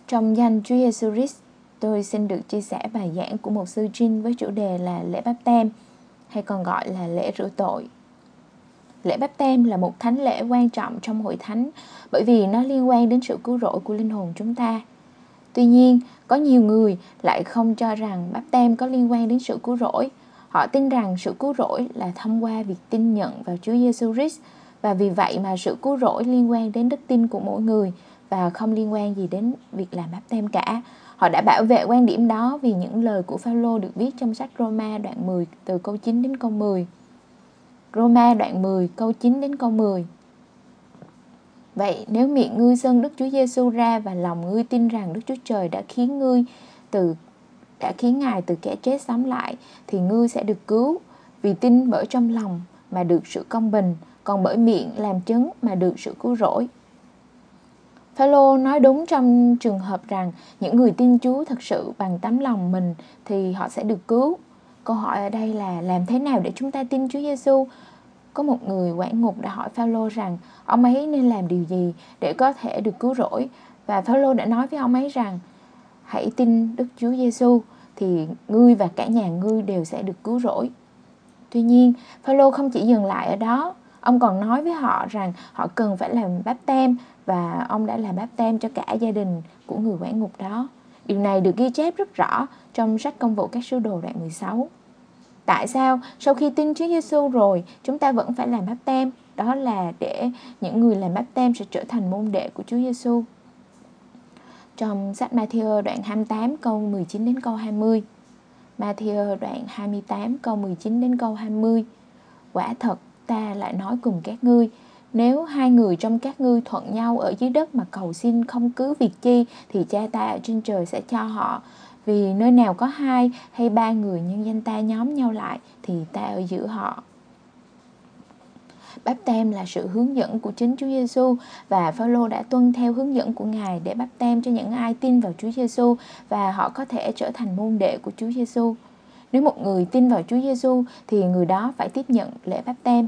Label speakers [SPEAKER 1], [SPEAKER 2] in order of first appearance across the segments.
[SPEAKER 1] Trong danh Chúa Giêsu Christ, tôi xin được chia sẻ bài giảng của mục sư Trinh với chủ đề là lễ báp têm, hay còn gọi là lễ rửa tội. Lễ báp têm là một thánh lễ quan trọng trong hội thánh bởi vì nó liên quan đến sự cứu rỗi của linh hồn chúng ta. Tuy nhiên, có nhiều người lại không cho rằng báp têm có liên quan đến sự cứu rỗi. Họ tin rằng sự cứu rỗi là thông qua việc tin nhận vào Chúa Giêsu Christ, và vì vậy mà sự cứu rỗi liên quan đến đức tin của mỗi người và không liên quan gì đến việc làm báp têm cả. Họ đã bảo vệ quan điểm đó vì những lời của Phao-lô được viết trong sách Roma đoạn 10 từ câu 9 đến câu 10. Roma đoạn 10 câu 9 đến câu 10. Vậy nếu miệng ngươi xưng Đức Chúa Giêsu ra và lòng ngươi tin rằng Đức Chúa Trời đã khiến Ngài từ kẻ chết sống lại, thì ngươi sẽ được cứu, vì tin bởi trong lòng mà được sự công bình, còn bởi miệng làm chứng mà được sự cứu rỗi. Phao-lô nói đúng trong trường hợp rằng những người tin Chúa thật sự bằng tấm lòng mình thì họ sẽ được cứu. Câu hỏi ở đây là làm thế nào để chúng ta tin Chúa Giêsu? Có một người quản ngục đã hỏi Phao-lô rằng ông ấy nên làm điều gì để có thể được cứu rỗi, và Phao-lô đã nói với ông ấy rằng hãy tin Đức Chúa Giêsu thì ngươi và cả nhà ngươi đều sẽ được cứu rỗi. Tuy nhiên, Phao-lô không chỉ dừng lại ở đó, ông còn nói với họ rằng họ cần phải làm báp têm, và ông đã làm báp têm cho cả gia đình của người quản ngục đó. Điều này được ghi chép rất rõ trong sách Công vụ các sứ đồ đoạn 16. Tại sao sau khi tin Chúa Giêsu rồi chúng ta vẫn phải làm báp têm? Đó là để những người làm báp têm sẽ trở thành môn đệ của Chúa Giêsu. Trong sách Ma-thi-ơ đoạn 28 câu 19 đến câu 20. Ma-thi-ơ đoạn 28 câu 19 đến câu 20. Quả thật ta lại nói cùng các ngươi, nếu hai người trong các ngươi thuận nhau ở dưới đất mà cầu xin không cứ việc chi, thì Cha ta ở trên trời sẽ cho họ. Vì nơi nào có 2 hay 3 người nhân danh ta nhóm nhau lại, thì ta ở giữa họ. Báp têm là sự hướng dẫn của chính Chúa Giêsu, và Phao-lô đã tuân theo hướng dẫn của Ngài để báp têm cho những ai tin vào Chúa Giêsu, và họ có thể trở thành môn đệ của Chúa Giêsu. Nếu một người tin vào Chúa Giêsu thì người đó phải tiếp nhận lễ báp têm.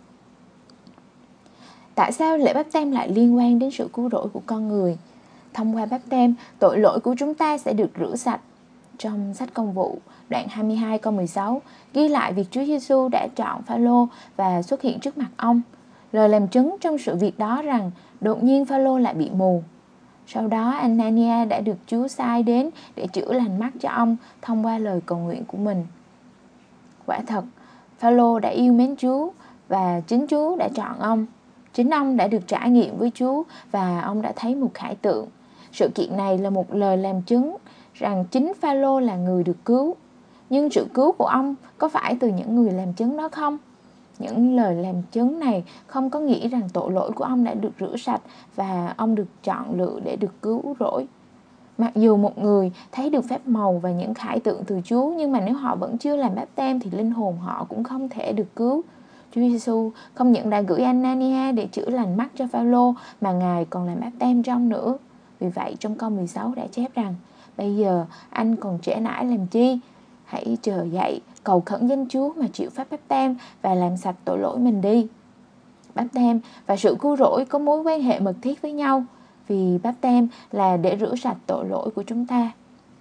[SPEAKER 1] Tại sao lễ báp têm lại liên quan đến sự cứu rỗi của con người? Thông qua báp têm, tội lỗi của chúng ta sẽ được rửa sạch. Trong sách Công vụ đoạn 22 câu 16 ghi lại việc Chúa Giêsu đã chọn Phao-lô và xuất hiện trước mặt ông. Lời làm chứng trong sự việc đó rằng đột nhiên Phao-lô lại bị mù. Sau đó Anania đã được Chúa sai đến để chữa lành mắt cho ông thông qua lời cầu nguyện của mình. Quả thật, Phao-lô đã yêu mến Chúa và chính Chúa đã chọn ông. Chính ông đã được trải nghiệm với Chúa và ông đã thấy một khải tượng. Sự kiện này là một lời làm chứng rằng chính Phao-lô là người được cứu. Nhưng sự cứu của ông có phải từ những người làm chứng đó không? Những lời làm chứng này không có nghĩa rằng tội lỗi của ông đã được rửa sạch và ông được chọn lựa để được cứu rỗi. Mặc dù một người thấy được phép màu và những khải tượng từ Chúa, nhưng mà nếu họ vẫn chưa làm báp têm thì linh hồn họ cũng không thể được cứu. Chúa Giêsu không những đã gửi Anania để chữa lành mắt cho Phao-lô, mà Ngài còn làm báp têm cho ông nữa. Vì vậy trong câu 16 đã chép rằng: bây giờ anh còn trễ nải làm chi? Hãy trở dậy, cầu khẩn danh Chúa mà chịu phép báp têm và làm sạch tội lỗi mình đi. Báp têm và sự cứu rỗi có mối quan hệ mật thiết với nhau, vì báp têm là để rửa sạch tội lỗi của chúng ta.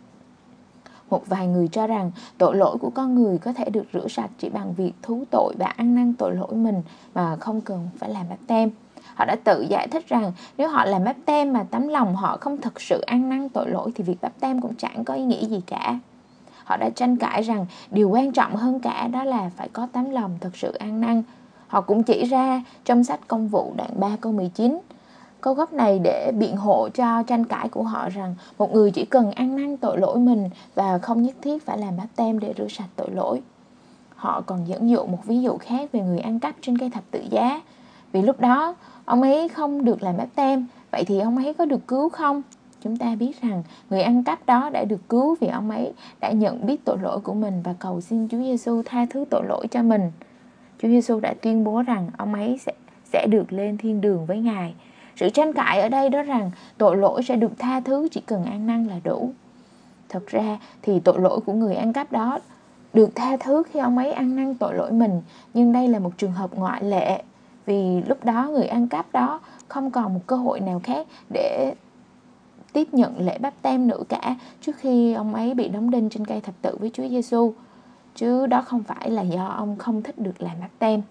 [SPEAKER 1] Một vài người cho rằng tội lỗi của con người có thể được rửa sạch chỉ bằng việc thú tội và ăn năn tội lỗi mình mà không cần phải làm báp têm. Họ đã tự giải thích rằng nếu họ làm báp têm mà tấm lòng họ không thực sự ăn năn tội lỗi thì việc báp têm cũng chẳng có ý nghĩa gì cả. Họ đã tranh cãi rằng điều quan trọng hơn cả đó là phải có tấm lòng thực sự ăn năn. Họ cũng chỉ ra trong sách Công vụ đoạn 3 câu 19 câu gốc này để biện hộ cho tranh cãi của họ rằng một người chỉ cần ăn năn tội lỗi mình và không nhất thiết phải làm báp têm để rửa sạch tội lỗi. Họ còn dẫn dụ một ví dụ khác về người ăn cắp trên cây thập tự giá. Vì lúc đó ông ấy không được làm báp têm, vậy thì ông ấy có được cứu không? Chúng ta biết rằng người ăn cắp đó đã được cứu vì ông ấy đã nhận biết tội lỗi của mình và cầu xin Chúa Giêsu tha thứ tội lỗi cho mình. Chúa Giêsu đã tuyên bố rằng ông ấy sẽ được lên thiên đường với Ngài. Sự tranh cãi ở đây đó rằng tội lỗi sẽ được tha thứ chỉ cần ăn năn là đủ. Thật ra thì tội lỗi của người ăn cắp đó được tha thứ khi ông ấy ăn năn tội lỗi mình, nhưng đây là một trường hợp ngoại lệ, vì lúc đó người ăn cắp đó không còn một cơ hội nào khác để tiếp nhận lễ báp têm nữa cả trước khi ông ấy bị đóng đinh trên cây thập tự với Chúa Giêsu, chứ đó không phải là do ông không thích được làm báp têm.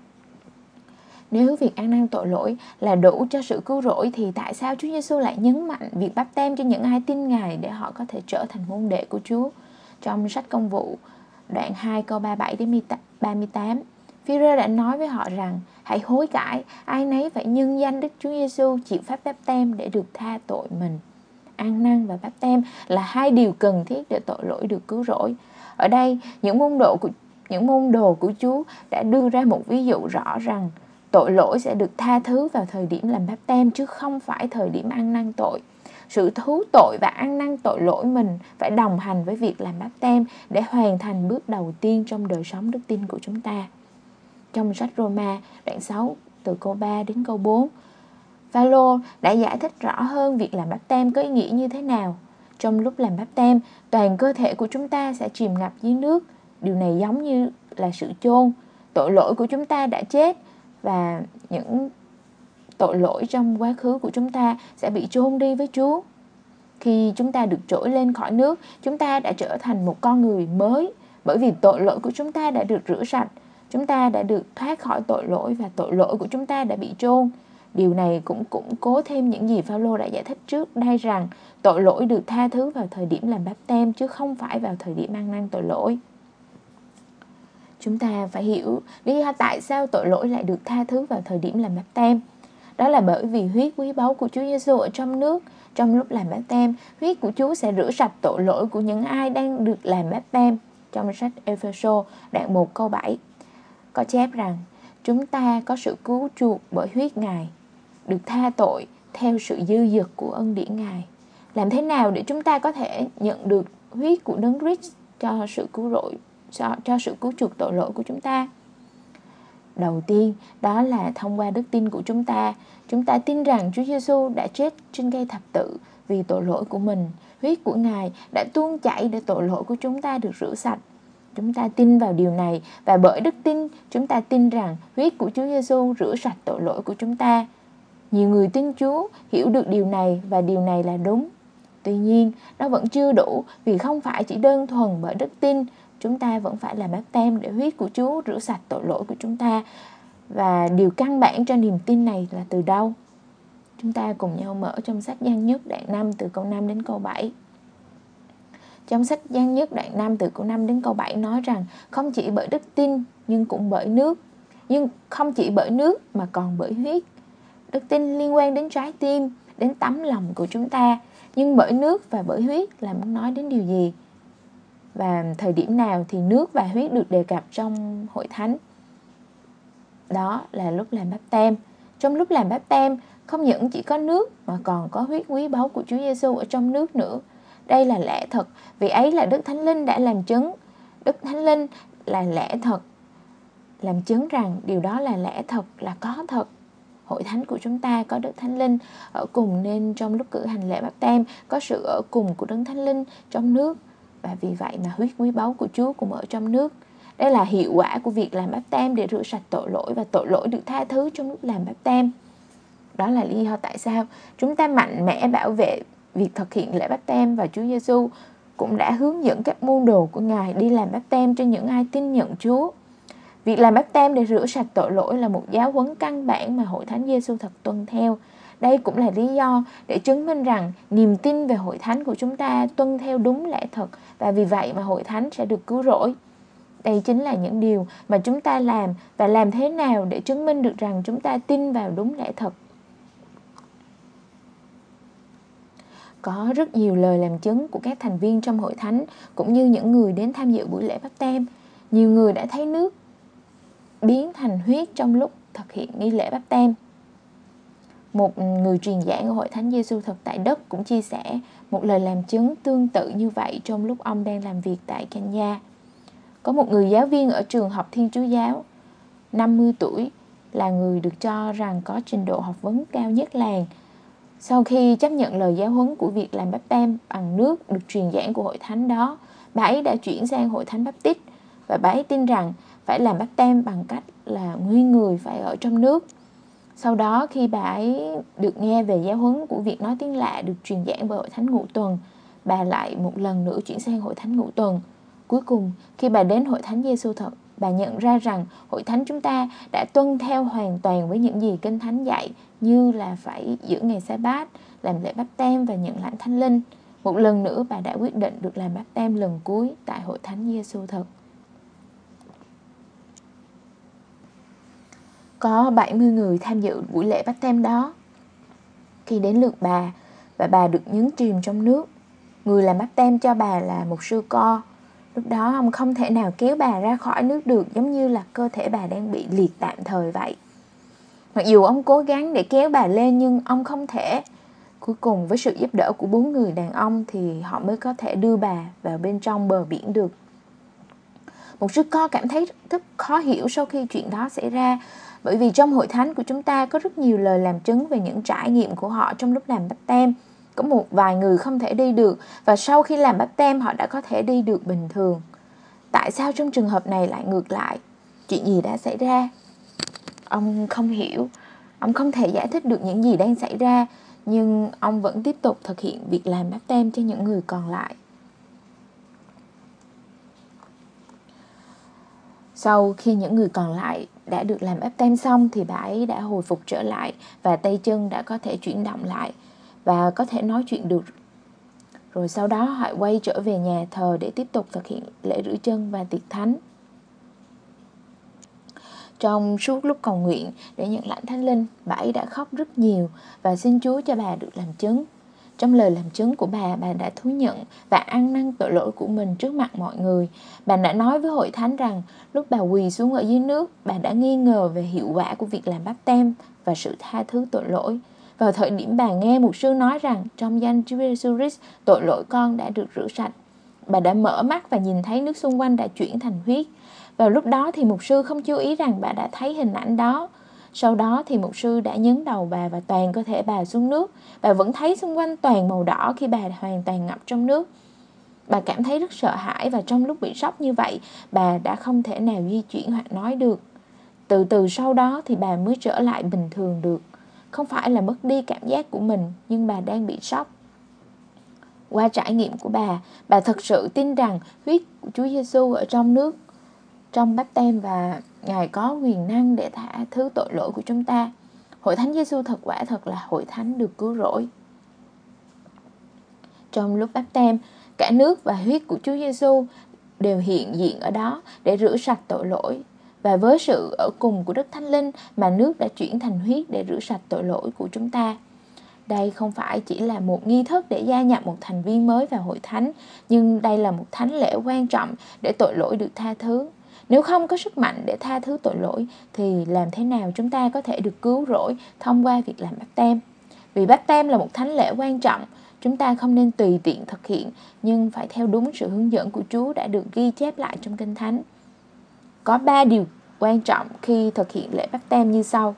[SPEAKER 1] Nếu việc ăn năn tội lỗi là đủ cho sự cứu rỗi thì tại sao Chúa Giêsu lại nhấn mạnh việc báp têm cho những ai tin Ngài để họ có thể trở thành môn đệ của Chúa? Trong sách Công vụ đoạn 2 câu 37 đến 38, Phi-rơ đã nói với họ rằng hãy hối cải, ai nấy phải nhân danh Đức Chúa Giêsu chịu phép báp têm để được tha tội mình. Ăn năn và báp têm là hai điều cần thiết để tội lỗi được cứu rỗi. Ở đây, những môn đồ của Chúa đã đưa ra một ví dụ rõ rằng tội lỗi sẽ được tha thứ vào thời điểm làm báp têm chứ không phải thời điểm ăn năn tội. Sự thú tội và ăn năn tội lỗi mình phải đồng hành với việc làm báp têm để hoàn thành bước đầu tiên trong đời sống đức tin của chúng ta. Trong sách Roma đoạn 6 từ câu 3 đến câu 4, Phaolô đã giải thích rõ hơn việc làm báp têm có ý nghĩa như thế nào. Trong lúc làm báp têm, toàn cơ thể của chúng ta sẽ chìm ngập dưới nước. Điều này giống như là sự chôn. Tội lỗi của chúng ta đã chết và những tội lỗi trong quá khứ của chúng ta sẽ bị chôn đi với Chúa. Khi chúng ta được trỗi lên khỏi nước, chúng ta đã trở thành một con người mới, bởi vì tội lỗi của chúng ta đã được rửa sạch. Chúng ta đã được thoát khỏi tội lỗi và tội lỗi của chúng ta đã bị chôn. Điều này cũng củng cố thêm những gì Phaolô đã giải thích trước đây rằng tội lỗi được tha thứ vào thời điểm làm báp têm chứ không phải vào thời điểm ăn năn tội lỗi. Chúng ta phải hiểu lý do tại sao tội lỗi lại được tha thứ vào thời điểm làm báp têm. Đó là bởi vì huyết quý báu của Chúa Giêsu ở trong nước. Trong lúc làm báp têm, huyết của Chúa sẽ rửa sạch tội lỗi của những ai đang được làm báp têm. Trong sách Ê-phê-sô đoạn 1 câu 7 có chép rằng chúng ta có sự cứu chuộc bởi huyết Ngài, được tha tội theo sự dư dật của ân điển Ngài. Làm thế nào để chúng ta có thể nhận được huyết của Đấng Christ cho sự cứu rỗi, cho sự cứu chuộc tội lỗi của chúng ta? Đầu tiên, đó là thông qua đức tin của chúng ta. Chúng ta tin rằng Chúa Giêsu đã chết trên cây thập tự vì tội lỗi của mình. Huyết của Ngài đã tuôn chảy để tội lỗi của chúng ta được rửa sạch. Chúng ta tin vào điều này và bởi đức tin, chúng ta tin rằng huyết của Chúa Giêsu rửa sạch tội lỗi của chúng ta. Nhiều người tin Chúa hiểu được điều này và điều này là đúng. Tuy nhiên, nó vẫn chưa đủ vì không phải chỉ đơn thuần bởi đức tin, chúng ta vẫn phải làm báp têm để huyết của Chúa rửa sạch tội lỗi của chúng ta. Và điều căn bản cho niềm tin này là từ đâu? Chúng ta cùng nhau mở trong sách Giăng nhất đoạn 5 từ câu 5 đến câu 7. Trong sách Giăng nhất đoạn 5 từ câu 5 đến câu 7 nói rằng không chỉ bởi đức tin nhưng cũng bởi nước. Nhưng không chỉ bởi nước mà còn bởi huyết. Đức tin liên quan đến trái tim, đến tấm lòng của chúng ta. Nhưng bởi nước và bởi huyết là muốn nói đến điều gì? Và thời điểm nào thì nước và huyết được đề cập trong hội thánh? Đó là lúc làm báp têm. Trong lúc làm báp têm, không những chỉ có nước mà còn có huyết quý báu của Chúa Giêsu ở trong nước nữa. Đây là lẽ thật, vì ấy là Đức Thánh Linh đã làm chứng. Đức Thánh Linh là lẽ thật, làm chứng rằng điều đó là lẽ thật, là có thật. Hội thánh của chúng ta có Đức Thánh Linh ở cùng, nên trong lúc cử hành lễ báp têm có sự ở cùng của Đức Thánh Linh trong nước. Và vì vậy mà huyết quý báu của Chúa cũng ở trong nước. Đây là hiệu quả của việc làm báp têm để rửa sạch tội lỗi, và tội lỗi được tha thứ trong lúc làm báp têm. Đó là lý do tại sao chúng ta mạnh mẽ bảo vệ việc thực hiện lễ báp têm, và Chúa Giêsu cũng đã hướng dẫn các môn đồ của Ngài đi làm báp têm cho những ai tin nhận Chúa. Việc làm báp têm để rửa sạch tội lỗi là một giáo huấn căn bản mà hội thánh Giêsu thật tuân theo. Đây cũng là lý do để chứng minh rằng niềm tin về hội thánh của chúng ta tuân theo đúng lẽ thật, và vì vậy mà hội thánh sẽ được cứu rỗi. Đây chính là những điều mà chúng ta làm, và làm thế nào để chứng minh được rằng chúng ta tin vào đúng lẽ thật. Có rất nhiều lời làm chứng của các thành viên trong hội thánh cũng như những người đến tham dự buổi lễ báp têm. Nhiều người đã thấy nước biến thành huyết trong lúc thực hiện nghi lễ báp têm. Một người truyền giảng ở hội thánh Giêsu thật tại Đức cũng chia sẻ một lời làm chứng tương tự như vậy trong lúc ông đang làm việc tại Kenya. Có một người giáo viên ở trường học Thiên Chúa giáo, 50 tuổi, là người được cho rằng có trình độ học vấn cao nhất làng. Sau khi chấp nhận lời giáo huấn của việc làm báp têm bằng nước được truyền giảng của hội thánh đó, bà ấy đã chuyển sang hội thánh Baptist, và bà ấy tin rằng phải làm báp têm bằng cách là nguyên người phải ở trong nước. Sau đó khi bà ấy được nghe về giáo huấn của việc nói tiếng lạ được truyền giảng bởi hội thánh Ngũ Tuần, bà lại một lần nữa chuyển sang hội thánh Ngũ Tuần. Cuối cùng, khi bà đến hội thánh Giêsu thật, bà nhận ra rằng hội thánh chúng ta đã tuân theo hoàn toàn với những gì Kinh Thánh dạy, như là phải giữ ngày Sa-bát, làm lễ báp têm và nhận lãnh Thánh Linh. Một lần nữa bà đã quyết định được làm báp têm lần cuối tại hội thánh Giêsu thật. Có 70 người tham dự buổi lễ báp têm đó. Khi đến lượt bà và bà được nhấn chìm trong nước, người làm báp têm cho bà là một sư co. Lúc đó ông không thể nào kéo bà ra khỏi nước được, giống như là cơ thể bà đang bị liệt tạm thời vậy. Mặc dù ông cố gắng để kéo bà lên nhưng ông không thể. Cuối cùng với sự giúp đỡ của 4 người đàn ông thì họ mới có thể đưa bà vào bên trong bờ biển được. Một sư co cảm thấy rất khó hiểu sau khi chuyện đó xảy ra, bởi vì trong hội thánh của chúng ta có rất nhiều lời làm chứng về những trải nghiệm của họ trong lúc làm báp têm. Có một vài người không thể đi được, và sau khi làm báp têm họ đã có thể đi được bình thường. Tại sao trong trường hợp này lại ngược lại? Chuyện gì đã xảy ra? Ông không hiểu. Ông không thể giải thích được những gì đang xảy ra, nhưng ông vẫn tiếp tục thực hiện việc làm báp têm cho những người còn lại. Sau khi những người còn lại đã được làm báp têm xong thì bà ấy đã hồi phục trở lại và tay chân đã có thể chuyển động lại và có thể nói chuyện được. Rồi sau đó họ quay trở về nhà thờ để tiếp tục thực hiện lễ rửa chân và tiệc thánh. Trong suốt lúc cầu nguyện để nhận lãnh Thánh Linh, bà ấy đã khóc rất nhiều và xin Chúa cho bà được làm chứng. Trong lời làm chứng của bà đã thú nhận và ăn năn tội lỗi của mình trước mặt mọi người. Bà đã nói với hội thánh rằng lúc bà quỳ xuống ở dưới nước, bà đã nghi ngờ về hiệu quả của việc làm báp têm và sự tha thứ tội lỗi. Vào thời điểm bà nghe mục sư nói rằng trong danh Chúa Giêsu Christ, tội lỗi con đã được rửa sạch, bà đã mở mắt và nhìn thấy nước xung quanh đã chuyển thành huyết. Vào lúc đó thì mục sư không chú ý rằng bà đã thấy hình ảnh đó. Sau đó thì mục sư đã nhấn đầu bà và toàn cơ thể bà xuống nước. Bà vẫn thấy xung quanh toàn màu đỏ khi bà hoàn toàn ngập trong nước. Bà cảm thấy rất sợ hãi và trong lúc bị sốc như vậy, bà đã không thể nào di chuyển hoặc nói được. Từ từ sau đó thì bà mới trở lại bình thường được. Không phải là mất đi cảm giác của mình, nhưng bà đang bị sốc. Qua trải nghiệm của bà thật sự tin rằng huyết của Chúa Giêsu ở trong nước, trong báp têm, và Ngài có quyền năng để tha thứ tội lỗi của chúng ta. Hội thánh Giêsu thật quả thật là hội thánh được cứu rỗi. Trong lúc báp têm, cả nước và huyết của Chúa Giêsu đều hiện diện ở đó để rửa sạch tội lỗi. Và với sự ở cùng của Đức Thánh Linh mà nước đã chuyển thành huyết để rửa sạch tội lỗi của chúng ta. Đây không phải chỉ là một nghi thức để gia nhập một thành viên mới vào hội thánh, nhưng đây là một thánh lễ quan trọng để tội lỗi được tha thứ. Nếu không có sức mạnh để tha thứ tội lỗi thì làm thế nào chúng ta có thể được cứu rỗi thông qua việc làm báp têm? Vì báp têm là một thánh lễ quan trọng, chúng ta không nên tùy tiện thực hiện, nhưng phải theo đúng sự hướng dẫn của Chúa đã được ghi chép lại trong Kinh Thánh. Có 3 điều quan trọng khi thực hiện lễ báp têm như sau.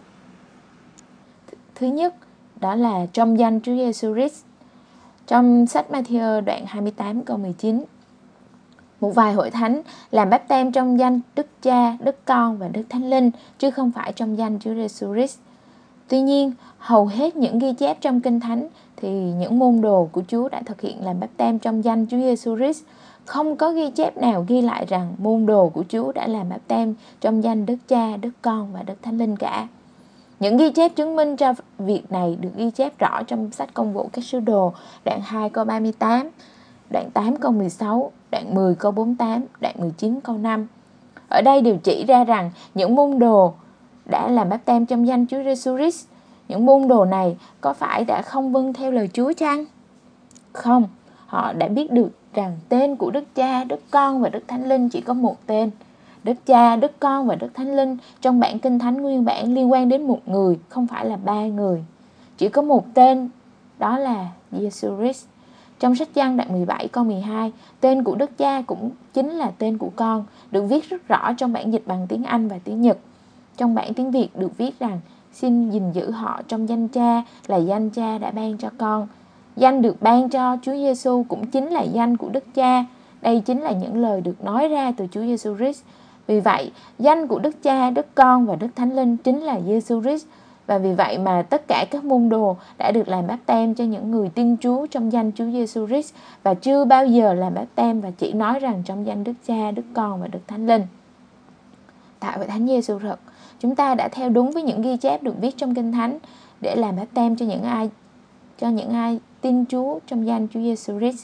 [SPEAKER 1] Thứ nhất, đó là trong danh Chúa Giêsu Christ. Trong sách Ma-thi-ơ đoạn 28 câu 19, một vài hội thánh làm báp têm trong danh Đức Cha, Đức Con và Đức Thánh Linh, chứ không phải trong danh Chúa Giêsu Christ. Tuy nhiên, hầu hết những ghi chép trong Kinh Thánh thì những môn đồ của Chúa đã thực hiện làm báp têm trong danh Chúa Giêsu Christ. Không có ghi chép nào ghi lại rằng môn đồ của Chúa đã làm báp têm trong danh Đức Cha, Đức Con và Đức Thánh Linh cả. Những ghi chép chứng minh cho việc này được ghi chép rõ trong sách Công vụ các sứ đồ, đoạn 2 câu 38, đoạn 8 câu 16, đoạn 10 câu 48, đoạn 19 câu 5. Ở đây đều chỉ ra rằng những môn đồ đã làm báp têm trong danh Chúa Giêsu Christ. Những môn đồ này có phải đã không vâng theo lời Chúa chăng? Không, họ đã biết được rằng tên của Đức Cha, Đức Con và Đức Thánh Linh chỉ có một tên. Đức Cha, Đức Con và Đức Thánh Linh trong bản Kinh Thánh nguyên bản liên quan đến một người, không phải là 3 người. Chỉ có một tên, đó là Giêsu Christ. Trong sách Giăng đoạn 17 câu 12, tên của Đức Cha cũng chính là tên của Con, được viết rất rõ trong bản dịch bằng tiếng Anh và tiếng Nhật. Trong bản tiếng Việt được viết rằng xin gìn giữ họ trong danh Cha là danh Cha đã ban cho con. Danh được ban cho Chúa Giêsu cũng chính là danh của Đức Cha. Đây chính là những lời được nói ra từ Chúa Giêsu Christ. Vì vậy, danh của Đức Cha, Đức Con và Đức Thánh Linh chính là Giêsu Christ. Và vì vậy mà tất cả các môn đồ đã được làm báp têm cho những người tin Chúa trong danh Chúa Giêsu Christ, và chưa bao giờ làm báp têm và chỉ nói rằng trong danh Đức Cha, Đức Con và Đức Thánh Linh. Tại Hội Thánh Giêsu thực, chúng ta đã theo đúng với những ghi chép được viết trong Kinh Thánh để làm báp têm cho những ai tin Chúa trong danh Chúa Giêsu Christ.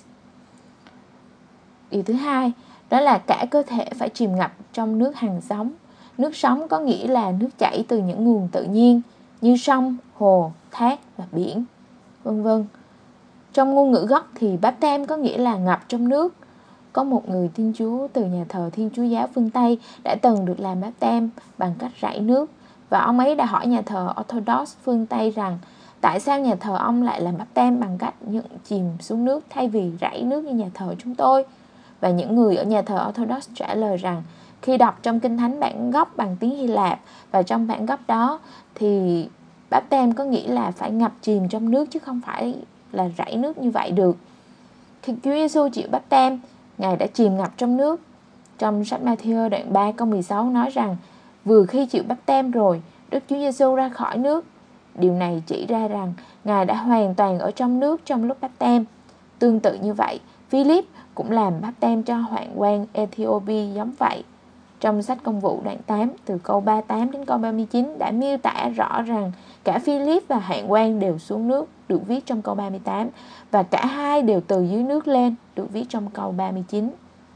[SPEAKER 1] Điều thứ hai, đó là cả cơ thể phải chìm ngập trong nước hằng sống. Nước sống có nghĩa là nước chảy từ những nguồn tự nhiên như sông, hồ, thác và biển, vân vân. Trong ngôn ngữ gốc thì báp têm có nghĩa là ngập trong nước. Có một người tin Chúa từ nhà thờ Thiên Chúa giáo phương Tây đã từng được làm báp têm bằng cách rảy nước, và ông ấy đã hỏi nhà thờ Orthodox phương Tây rằng tại sao nhà thờ ông lại làm báp têm bằng cách nhận chìm xuống nước thay vì rảy nước như nhà thờ chúng tôi. Và những người ở nhà thờ Orthodox trả lời rằng khi đọc trong Kinh Thánh bản gốc bằng tiếng Hy Lạp, và trong bản gốc đó thì báp têm có nghĩa là phải ngập chìm trong nước chứ không phải là rảy nước như vậy được. Khi Chúa Giêsu chịu báp têm, Ngài đã chìm ngập trong nước. Trong sách Ma-thi-ơ đoạn 3 câu 16 nói rằng vừa khi chịu báp têm rồi, Đức Chúa Giêsu ra khỏi nước. Điều này chỉ ra rằng Ngài đã hoàn toàn ở trong nước trong lúc báp têm. Tương tự như vậy, Philip cũng làm báp têm cho hoạn quan Ethiopia giống vậy. Trong sách Công vụ đoạn 8 từ câu 38 đến câu 39 đã miêu tả rõ rằng cả Philip và hoạn quan đều xuống nước, được viết trong câu 38, và cả hai đều từ dưới nước lên, được viết trong câu 39.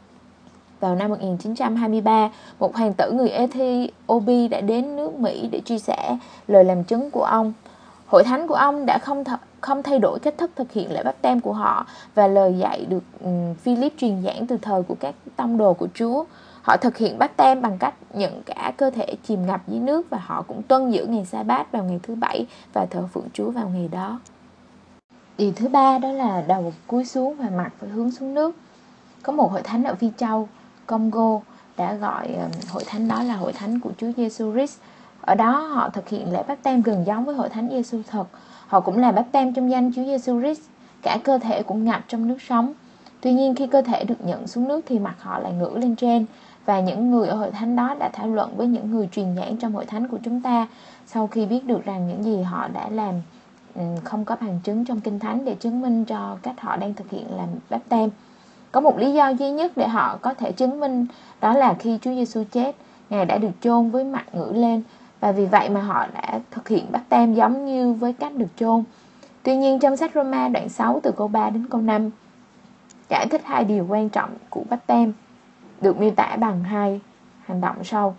[SPEAKER 1] Vào năm 1923, một hoàng tử người Ethiopia đã đến nước Mỹ để chia sẻ lời làm chứng của ông. Hội thánh của ông đã không thay đổi cách thức thực hiện lễ báp têm của họ và lời dạy được Philip truyền giảng từ thời của các tông đồ của Chúa. Họ thực hiện báp têm bằng cách nhận cả cơ thể chìm ngập dưới nước, và họ cũng tuân giữ ngày sa-bát vào ngày thứ Bảy và thờ phượng Chúa vào ngày đó. Điều thứ ba đó là đầu cúi xuống và mặt phải hướng xuống nước. Có một hội thánh ở Vi Châu, Congo đã gọi hội thánh đó là hội thánh của Chúa Giêsu Christ. Ở đó họ thực hiện lễ báp têm gần giống với hội thánh Giêsu thật. Họ cũng làm báp têm trong danh Chúa Giêsu Christ, cả cơ thể cũng ngập trong nước sống. Tuy nhiên khi cơ thể được nhận xuống nước thì mặt họ lại ngửa lên trên. Và những người ở hội thánh đó đã thảo luận với những người truyền giảng trong hội thánh của chúng ta, sau khi biết được rằng những gì họ đã làm không có bằng chứng trong Kinh Thánh để chứng minh cho cách họ đang thực hiện làm báp têm. Có một lý do duy nhất để họ có thể chứng minh, đó là khi Chúa Giêsu chết, Ngài đã được chôn với mặt ngửa lên, và vì vậy mà họ đã thực hiện báp têm giống như với cách được chôn. Tuy nhiên trong sách Roma đoạn 6 từ câu 3 đến câu 5 giải thích hai điều quan trọng của báp têm, được miêu tả bằng hai hành động sau.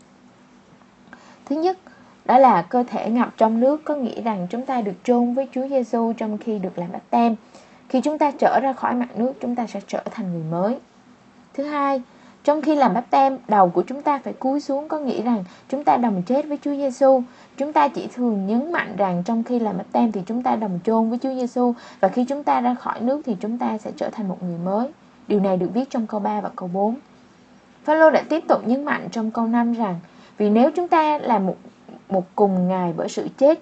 [SPEAKER 1] Thứ nhất, đó là cơ thể ngập trong nước, có nghĩa rằng chúng ta được chôn với Chúa Giêsu trong khi được làm báp têm. Khi chúng ta trở ra khỏi mặt nước, chúng ta sẽ trở thành người mới. Thứ hai, trong khi làm báp têm, đầu của chúng ta phải cúi xuống, có nghĩa rằng chúng ta đồng chết với Chúa Giêsu. Chúng ta chỉ thường nhấn mạnh rằng trong khi làm báp têm thì chúng ta đồng chôn với Chúa Giêsu, và khi chúng ta ra khỏi nước thì chúng ta sẽ trở thành một người mới. Điều này được viết trong câu 3 và câu 4. Phao-lô đã tiếp tục nhấn mạnh trong câu 5 rằng vì nếu chúng ta là một cùng Ngài bởi sự chết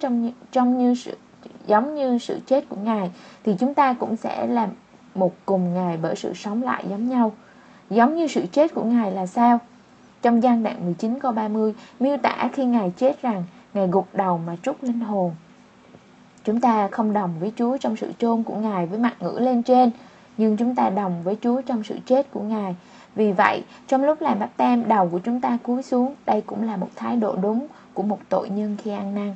[SPEAKER 1] giống như sự chết của Ngài, thì chúng ta cũng sẽ là một cùng Ngài bởi sự sống lại giống nhau. Giống như sự chết của Ngài là sao? Trong Giăng đoạn 19 câu 30 miêu tả khi Ngài chết rằng Ngài gục đầu mà trút linh hồn. Chúng ta không đồng với Chúa trong sự chôn của Ngài với mặt ngửa lên trên, nhưng chúng ta đồng với Chúa trong sự chết của Ngài. Vì vậy, trong lúc làm báp têm, đầu của chúng ta cúi xuống. Đây cũng là một thái độ đúng của một tội nhân khi ăn năn.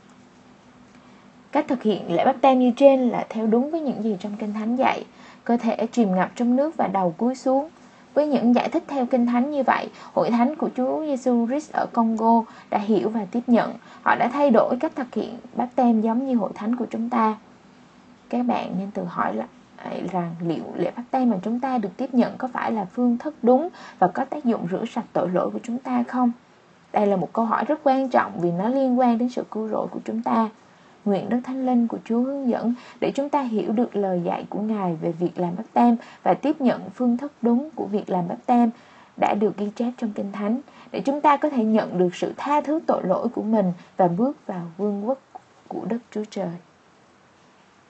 [SPEAKER 1] Cách thực hiện lễ báp têm như trên là theo đúng với những gì trong Kinh Thánh dạy. Cơ thể chìm ngập trong nước và đầu cúi xuống. Với những giải thích theo Kinh Thánh như vậy, hội thánh của Chúa Giêsu Christ ở Congo đã hiểu và tiếp nhận. Họ đã thay đổi cách thực hiện báp têm giống như hội thánh của chúng ta. Các bạn nên tự hỏi lại rằng liệu lễ báp têm mà chúng ta được tiếp nhận có phải là phương thức đúng và có tác dụng rửa sạch tội lỗi của chúng ta không? Đây là một câu hỏi rất quan trọng vì nó liên quan đến sự cứu rỗi của chúng ta. Nguyện Đức Thánh Linh của Chúa hướng dẫn để chúng ta hiểu được lời dạy của Ngài về việc làm báp têm và tiếp nhận phương thức đúng của việc làm báp têm đã được ghi chép trong Kinh Thánh, để chúng ta có thể nhận được sự tha thứ tội lỗi của mình và bước vào vương quốc của Đức Chúa Trời.